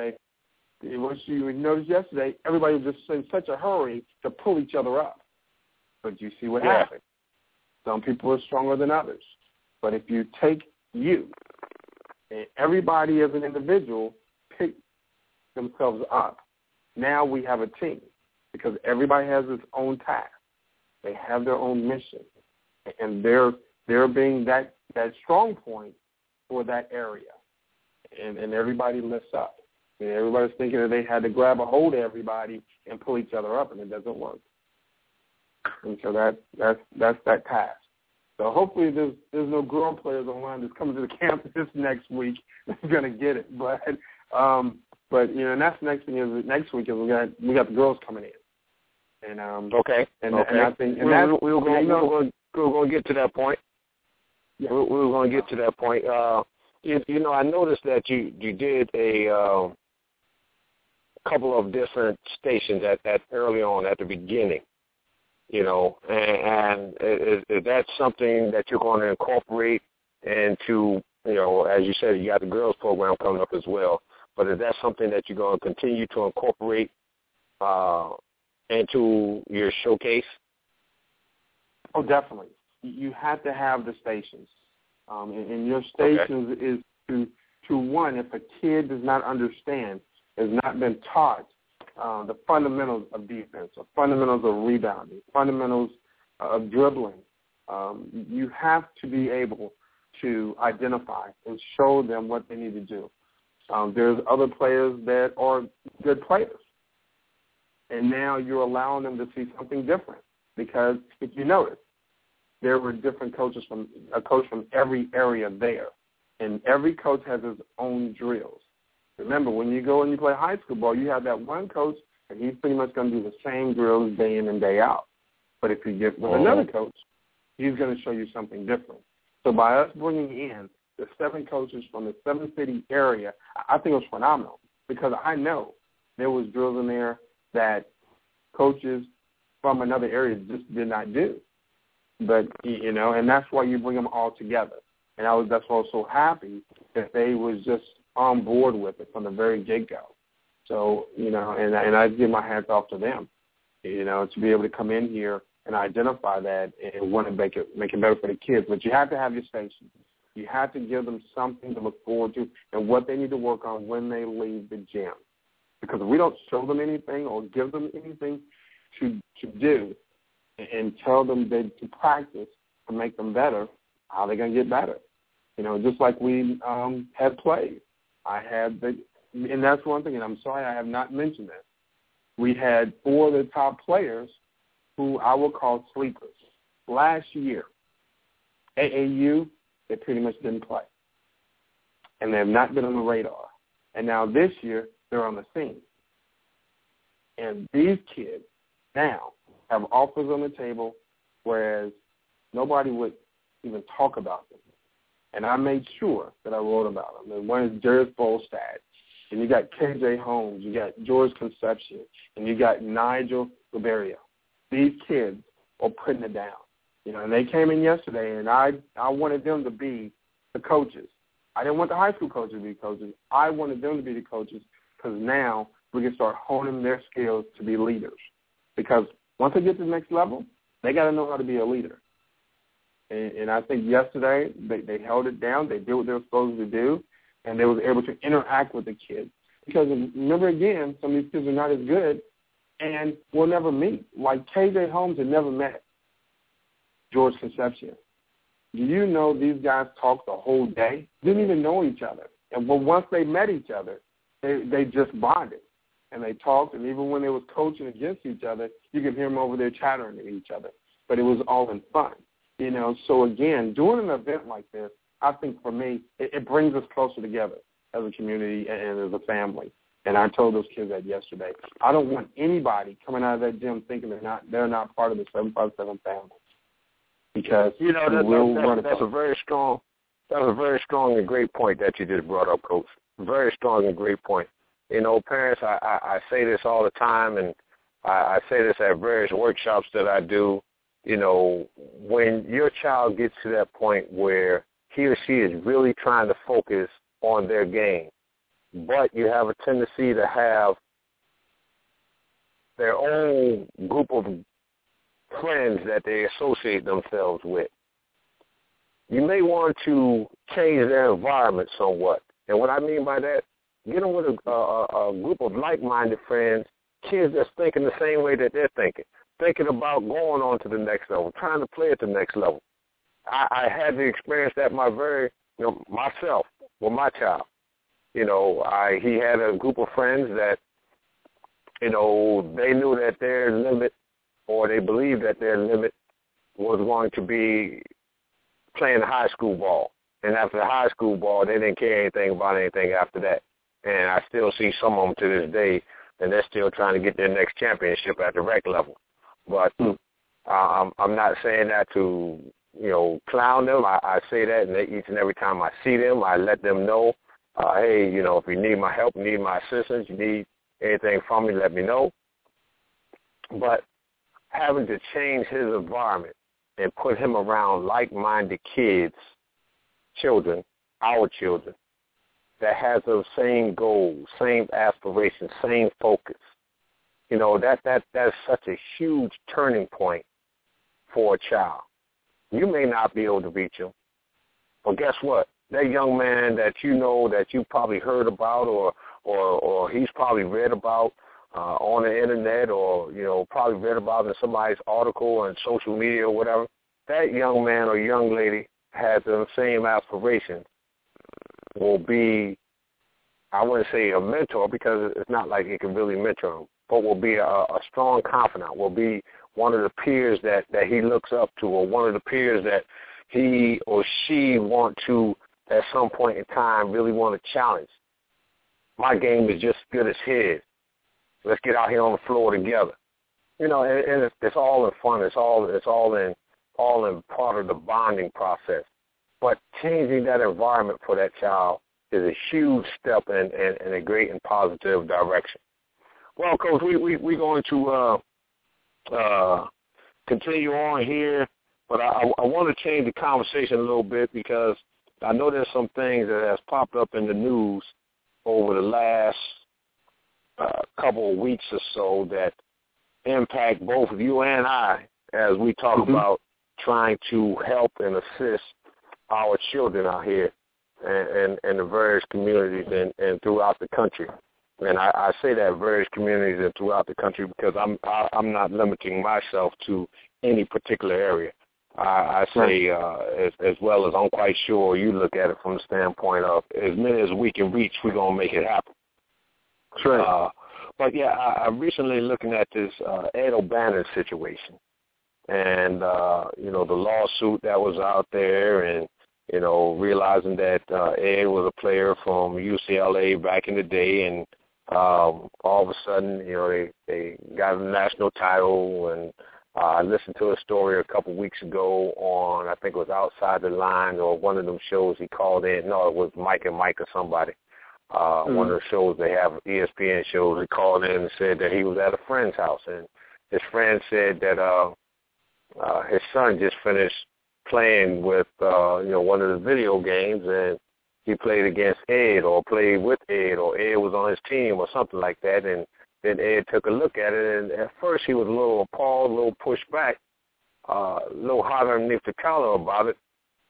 yesterday, everybody was just in such a hurry to pull each other up. But you see what happened. Some people are stronger than others. But if you take you, and everybody as an individual pick themselves up, now we have a team, because everybody has its own task. They have their own mission, and they're being that strong point for that area, and everybody lifts up. And everybody's thinking that they had to grab a hold of everybody and pull each other up, and it doesn't work. And so that's that task. So hopefully there's no girl players online that's coming to the campus next week that's going to get it. But you know, and that's the next thing is next week is we got the girls coming in. And okay. And I think we're going to get to that point. Yeah. We're going to get to that point. You know, I noticed that you did a couple of different stations at early on at the beginning. You know, and is that something that you're going to incorporate and to, as you said, you got the girls program coming up as well. But is that something that you're going to continue to incorporate into your showcase? Oh, definitely. You have to have the stations. And your stations is to one, if a kid does not understand, has not been taught the fundamentals of defense, the fundamentals of rebounding, fundamentals of dribbling, you have to be able to identify and show them what they need to do. There's other players that are good players, and now you're allowing them to see something different because if you notice, there were different coaches a coach from every area there, and every coach has his own drills. Remember, when you go and you play high school ball, you have that one coach, and he's pretty much going to do the same drills day in and day out. But if you get with another coach, he's going to show you something different. So by us bringing in the 7 coaches from the 7-city area, I think it was phenomenal because I know there was drills in there that coaches from another area just did not do. But, and that's why you bring them all together. And that's why I was so happy that they was just on board with it from the very get-go. So, and I give my hats off to them, to be able to come in here and identify that and want to make it better for the kids. But you have to have your station. You have to give them something to look forward to and what they need to work on when they leave the gym. Because if we don't show them anything or give them anything to do and tell them to practice to make them better, how are they going to get better? Just like we had played. And that's one thing, and I'm sorry I have not mentioned that. We had 4 of the top players who I will call sleepers. Last year, AAU, they pretty much didn't play. And they have not been on the radar. And now this year, they're on the scene. And these kids now have offers on the table, whereas nobody would even talk about them. And I made sure that I wrote about them. And one is Darius Bolstad. And you got KJ Holmes. You got George Concepcion. And you got Nigel Ribeiro. These kids are putting it down. And they came in yesterday, and I wanted them to be the coaches. I didn't want the high school coaches to be coaches. I wanted them to be the coaches because now we can start honing their skills to be leaders. Because once they get to the next level, they got to know how to be a leader. And I think yesterday they held it down. They did what they were supposed to do, and they was able to interact with the kids. Because remember, again, some of these kids are not as good and will never meet. Like KJ Holmes had never met George Concepcion. Do you know these guys talked the whole day? Didn't even know each other. But once they met each other, they just bonded. And they talked, and even when they was coaching against each other, you could hear them over there chattering at each other. But it was all in fun. So again, doing an event like this, I think for me, it brings us closer together as a community and as a family. And I told those kids that yesterday. I don't want anybody coming out of that gym thinking they're not part of the 757 family. Because that's a very strong and great point that you just brought up, Coach. Very strong and great point. Parents, I say this all the time, and I say this at various workshops that I do. When your child gets to that point where he or she is really trying to focus on their game, but you have a tendency to have their own group of friends that they associate themselves with, you may want to change their environment somewhat. And what I mean by that, get them with a group of like-minded friends, kids that's thinking the same way that they're thinking about going on to the next level, trying to play at the next level. I had to experience that myself with my child. He had a group of friends that, they knew that their limit, or they believed that their limit was going to be playing high school ball. And after the high school ball, they didn't care anything about anything after that. And I still see some of them to this day, and they're still trying to get their next championship at the rec level. But I'm not saying that to, clown them. I say that, and each and every time I see them, I let them know, hey, if you need my help, need my assistance, you need anything from me, let me know. But having to change his environment and put him around like-minded kids children, our children, that has those same goals, same aspirations, same focus. You know, that's such a huge turning point for a child. You may not be able to reach him, but guess what? That young man that you know, that you probably heard about or he's probably read about on the internet, or, you know, probably read about in somebody's article on social media or whatever, that young man or young lady has the same aspirations, will be, I wouldn't say a mentor because it's not like it can really mentor him, but will be a strong confidant, will be one of the peers that he looks up to, or one of the peers that he or she want to, at some point in time, really want to challenge. My game is just as good as his. Let's get out here on the floor together. You know, and it's all in fun. It's all in part of the bonding process. But changing that environment for that child is a huge step in a great and positive direction. Well, Coach, we're going to continue on here, but I want to change the conversation a little bit because I know there's some things that has popped up in the news over the last couple of weeks or so that impact both you and I as we talk about trying to help and assist our children out here and the various communities and throughout the country. And I say that various communities and throughout the country because I'm not limiting myself to any particular area. I say as well as I'm quite sure you look at it from the standpoint of as many as we can reach, we're going to make it happen. Right. But, yeah, I'm recently looking at this Ed O'Bannon situation and, you know, the lawsuit that was out there and, you know, realizing that Ed was a player from UCLA back in the day and all of a sudden, you know, they got a national title. And I listened to a story a couple weeks ago on, I think it was Outside the Line or one of them shows he called in. No, it was Mike and Mike or somebody. One of the shows they have, ESPN shows, he called in and said that he was at a friend's house. And his friend said that his son just finished playing with, you know, one of the video games, and he played against Ed or played with Ed or Ed was on his team or something like that. And then Ed took a look at it, and at first he was a little appalled, a little pushed back, a little hot underneath the collar about it.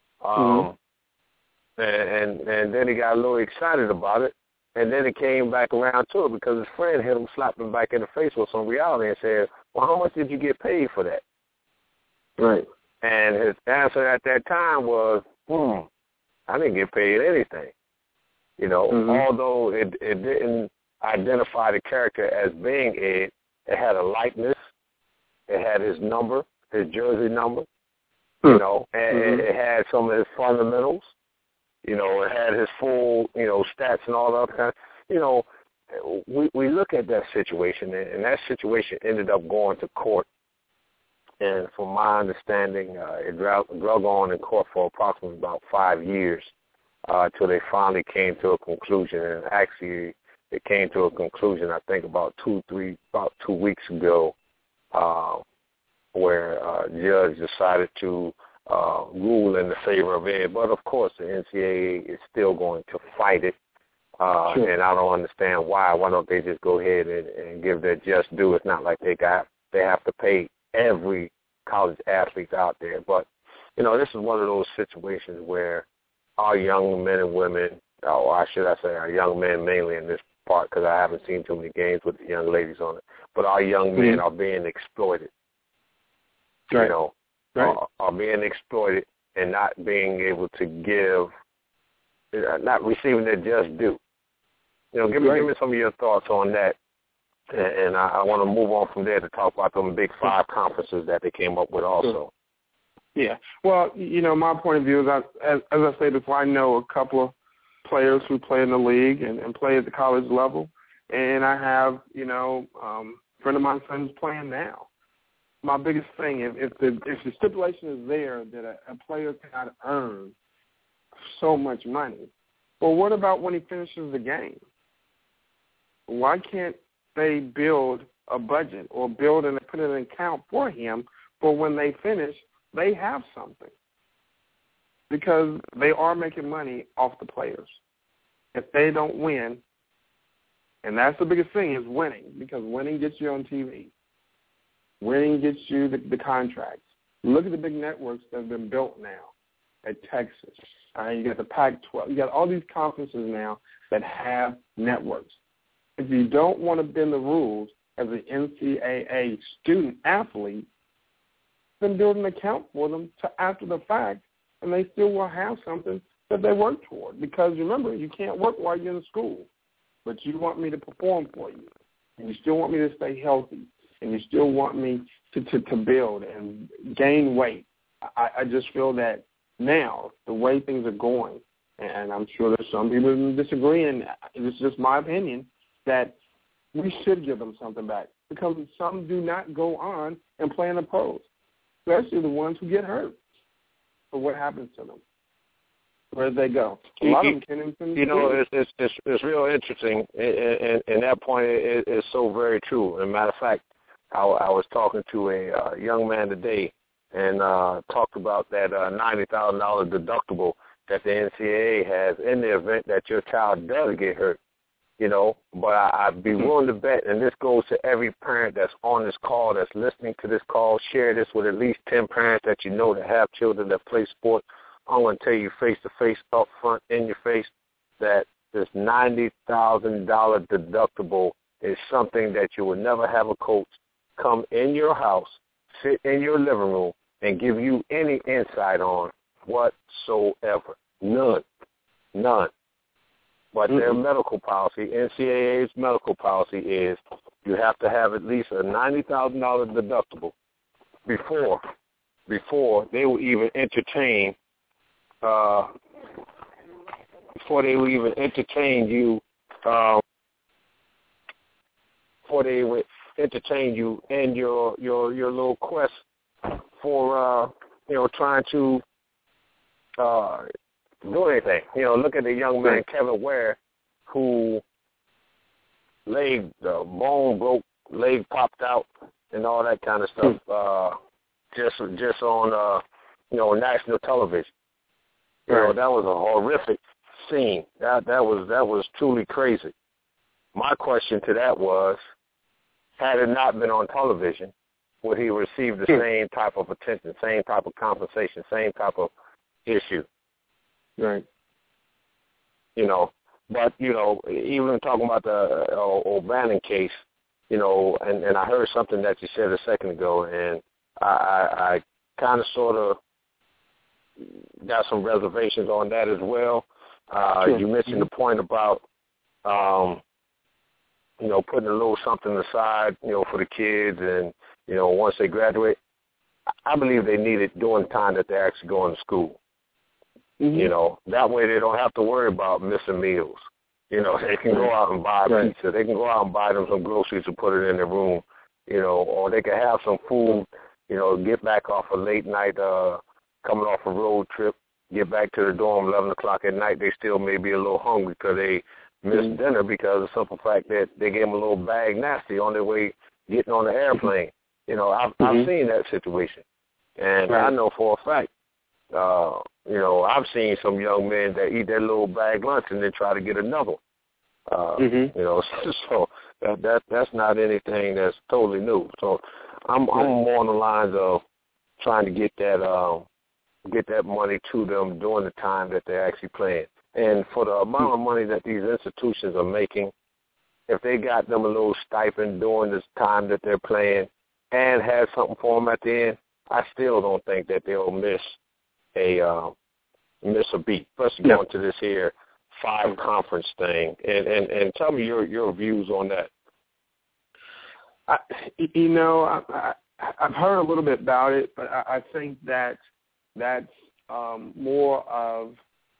And then he got a little excited about it, and then it came back around to it because his friend hit him, slapped him back in the face with some reality and said, well, how much did you get paid for that? Right. And his answer at that time was, I didn't get paid anything. You know, although it didn't identify the character as being Ed, it had a likeness, it had his number, his jersey number, you know, and it had some of his fundamentals. You know, it had his full, you know, stats and all that kind of, you know, we look at that situation, and that situation ended up going to court. And from my understanding, it drug on in court for approximately about 5 years till they finally came to a conclusion. And actually, it came to a conclusion, I think, about 2 weeks ago, where a judge decided to rule in the favor of Ed. But, of course, the NCAA is still going to fight it. And I don't understand why. Why don't they just go ahead and give their just due? It's not like they have to pay every college athlete out there. But, you know, this is one of those situations where our young men and women, or should I say our young men mainly in this part because I haven't seen too many games with the young ladies on it, but our young men are being exploited. Right. You know, are being exploited and not being able to give, not receiving their just due. You know, give me some of your thoughts on that. And I want to move on from there to talk about them Big 5 conferences that they came up with also. Yeah. Well, you know, my point of view is, as I said before, I know a couple of players who play in the league and play at the college level. And I have, you know, a friend of mine who's playing now. My biggest thing, if the stipulation is there that a player cannot earn so much money, well, what about when he finishes the game? Why can't they build a budget or build and put an account for him for when they finish, they have something? because they are making money off the players. If they don't win, and that's the biggest thing is winning, because winning gets you on TV. Winning gets you the contracts. Look at the big networks that have been built now at Texas. You got the Pac-12. You got all these conferences now that have networks. If you don't want to bend the rules as an NCAA student-athlete, then build an account for them to after the fact, and they still will have something that they work toward. Because remember, you can't work while you're in school, but you want me to perform for you, and you still want me to stay healthy, and you still want me to build and gain weight. I just feel that now, the way things are going, and I'm sure there's some people who disagree, and it's just my opinion, that we should give them something back, because some do not go on and play in the pros, especially the ones who get hurt. But what happens to them? Where do they go? A lot of them can't even. You know, it's real interesting, and that point is so very true. As a matter of fact, I was talking to a young man today and talked about that $90,000 deductible that the NCAA has in the event that your child does get hurt. You know, but I'd be willing to bet, and this goes to every parent that's on this call, that's listening to this call, share this with at least 10 parents that you know that have children that play sports. I'm going to tell you face-to-face, up front, in your face, that this $90,000 deductible is something that you will never have a coach come in your house, sit in your living room, and give you any insight on whatsoever. None. But their medical policy, NCAA's medical policy is you have to have at least a $90,000 deductible before they will even entertain you in your little quest for trying to do anything. You know, look at the young man Kevin Ware, who bone broke, leg popped out, and all that kind of stuff. Just on national television. You know, that was a horrific scene. That was truly crazy. My question to that was, had it not been on television, would he receive the same type of attention, same type of compensation, same type of issue? Right. You know, but, even talking about the O'Bannon case, and I heard something that you said a second ago, and I kind of sort of got some reservations on that as well. Sure. You mentioned the point about, putting a little something aside, for the kids and, once they graduate. I believe they need it during the time that they're actually going to school. Mm-hmm. That way they don't have to worry about missing meals. They can go out and buy pizza. They can go out and buy them some groceries to put it in their room, or they can have some food, get back off a late night, coming off a road trip, get back to the dorm 11 o'clock at night. They still may be a little hungry because they missed dinner because of the simple fact that they gave them a little bag nasty on their way getting on the airplane. I've seen that situation. And I know for a fact, I've seen some young men that eat their little bag lunch and then try to get another. So that's not anything that's totally new. So I'm more on the lines of trying to get that money to them during the time that they're actually playing. And for the amount of money that these institutions are making, if they got them a little stipend during this time that they're playing and had something for them at the end, I still don't think that they'll miss a beat. Especially going to this here 5-conference thing. And tell me your views on that. I've heard a little bit about it, but I think that's more of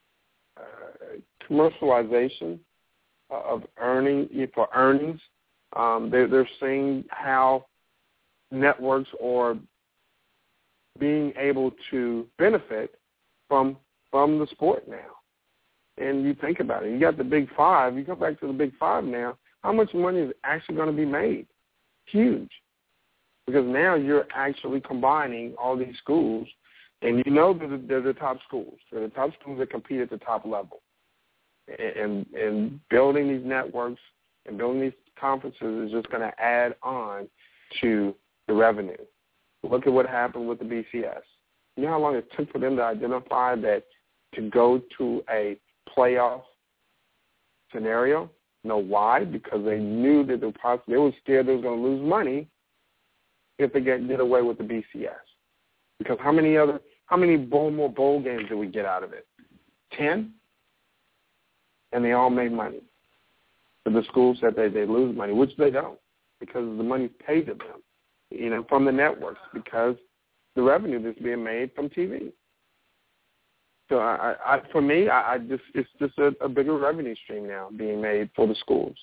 commercialization of earnings. They're seeing how networks are being able to benefit from the sport now. And you think about it. You got the Big Five. You go back to the Big Five now. How much money is actually going to be made? Huge. Because now you're actually combining all these schools And you know they're the top schools. They're the top schools that compete at the top level. And building these networks and building these conferences is just going to add on to the revenue. Look at what happened with the BCS. You know how long it took for them to identify that to go to a playoff scenario? You know why? Because they knew that they were scared they was going to lose money if they did away with the BCS. Because how many more bowl games did we get out of it? 10? And they all made money. But the schools said they lose money, which they don't, because the money's paid to them, from the networks, because the revenue that's being made from TV. So for me, it's just a bigger revenue stream now being made for the schools.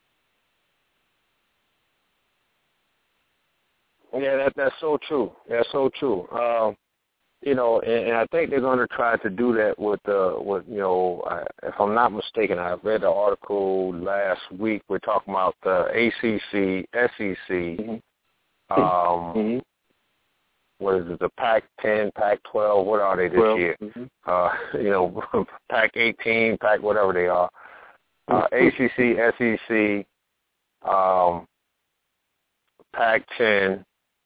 Yeah, that's so true. That's so true. And I think they're going to try to do that with if I'm not mistaken, I read the article last week. We're talking about the ACC, SEC, what is it, the Pac-10, Pac-12, what are they this year? Pac-18, Pac whatever they are. ACC, SEC, Pac-10,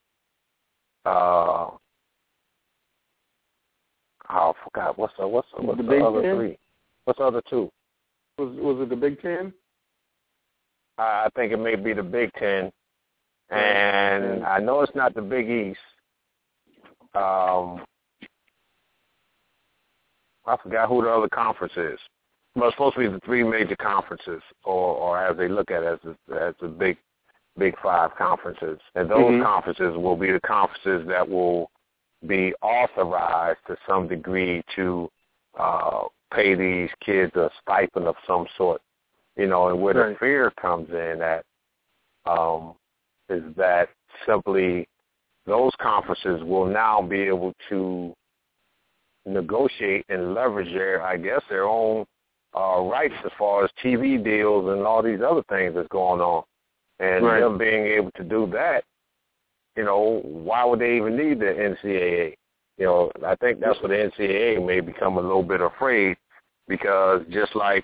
I forgot. What's the other 10? three? What's the other two? Was it the Big Ten? I think it may be the Big Ten. And I know it's not the Big East. I forgot who the other conference is. Well, it's supposed to be the three major conferences, or as they look at it, as the Big Five conferences. And those conferences will be the conferences that will be authorized to some degree to pay these kids a stipend of some sort. And where the fear comes in at is that simply those conferences will now be able to negotiate and leverage their own rights as far as TV deals and all these other things that's going on. And them being able to do that, why would they even need the NCAA? I think that's where the NCAA may become a little bit afraid, because just like,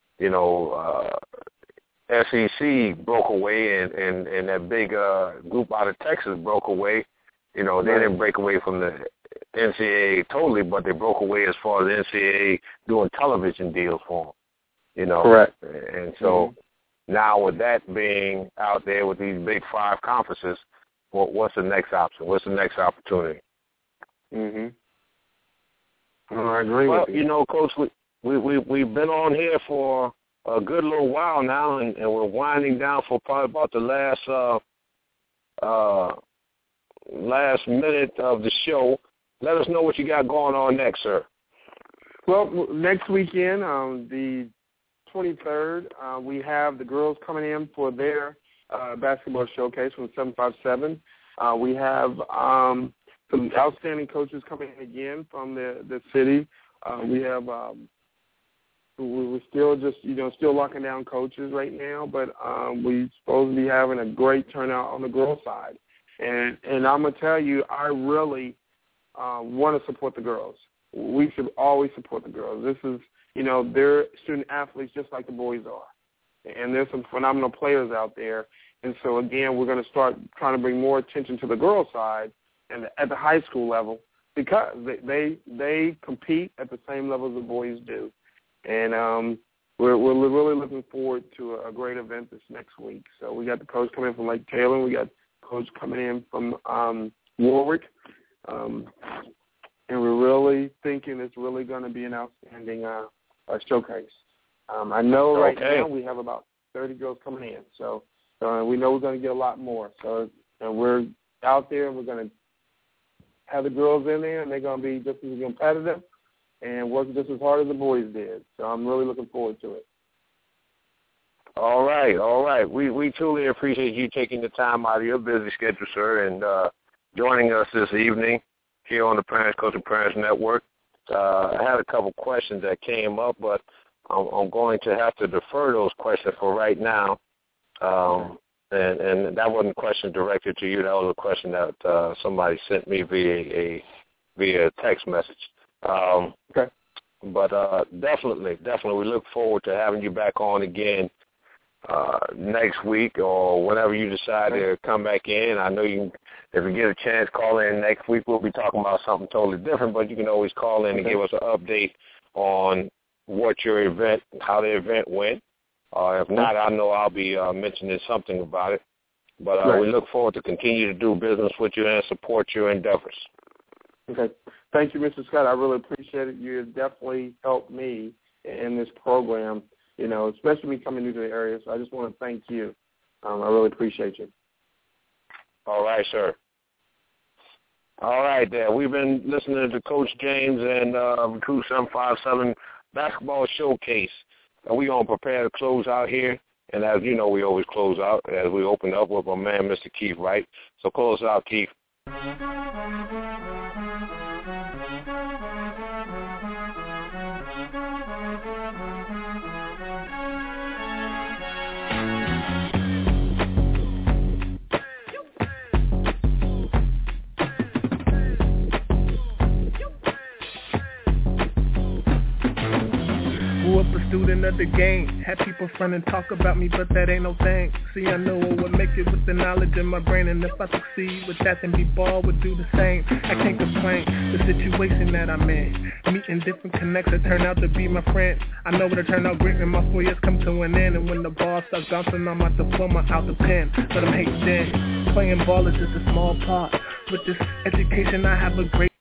SEC broke away and that big group out of Texas broke away, they didn't break away from the NCAA totally, but they broke away as far as the NCAA doing television deals for them, Correct. And so now with that being out there with these Big Five conferences, what's the next option? What's the next opportunity? I agree with you. Coach, we've been on here for a good little while now, and we're winding down for probably about the last minute of the show. Let us know what you got going on next, sir. Well, next weekend, the 23rd, we have the girls coming in for their basketball showcase from 757. We have some outstanding coaches coming in again from the city. We have we're still just still locking down coaches right now, but we're supposed to be having a great turnout on the girls' side. And I'm gonna tell you, I really want to support the girls. We should always support the girls. This is they're student athletes just like the boys are, and there's some phenomenal players out there. And so again, we're going to start trying to bring more attention to the girls' side and at the high school level, because they compete at the same level as the boys do. And we're really looking forward to a great event this next week. So we got the coach coming in from Lake Taylor. We got coach coming in from Warwick. And we're really thinking it's really going to be an outstanding showcase. I know right now we have about 30 girls coming in. So we know we're going to get a lot more. So we're out there, and we're going to have the girls in there, and they're going to be just as competitive and work just as hard as the boys did. So I'm really looking forward to it. All right. We truly appreciate you taking the time out of your busy schedule, sir, and joining us this evening here on the Parents Coaching Parents Network. I had a couple questions that came up, but I'm going to have to defer those questions for right now. And that wasn't a question directed to you. That was a question that somebody sent me via via text message. Okay. But definitely, we look forward to having you back on again next week or whenever you decide to come back in. I know you can, if you get a chance, call in next week. We'll be talking about something totally different, but you can always call in and give us an update on what your event, how the event went. If not, I know I'll be mentioning something about it. But we look forward to continue to do business with you and support your endeavors. Okay. Thank you, Mr. Scott. I really appreciate it. You have definitely helped me in this program, you know, especially me coming new to the area. So I just want to thank you. I really appreciate you. All right, sir. All right, there. We've been listening to Coach James and Recruit 757 Basketball Showcase. We're going to prepare to close out here. And as you know, we always close out as we open up with our man, Mr. Keith Wright. So close out, Keith. Student of the game, had people front and talk about me, but that ain't no thing. See, I know I would make it with the knowledge in my brain, and if I succeed with that, then B-Ball would do the same. I can't complain, the situation that I'm in, meeting different connects that turn out to be my friends. I know it'll turn out great when my 4 years come to an end, and when the ball starts bouncing on my diploma out the pen. But I'm hating, playing ball is just a small part. With this education, I have a great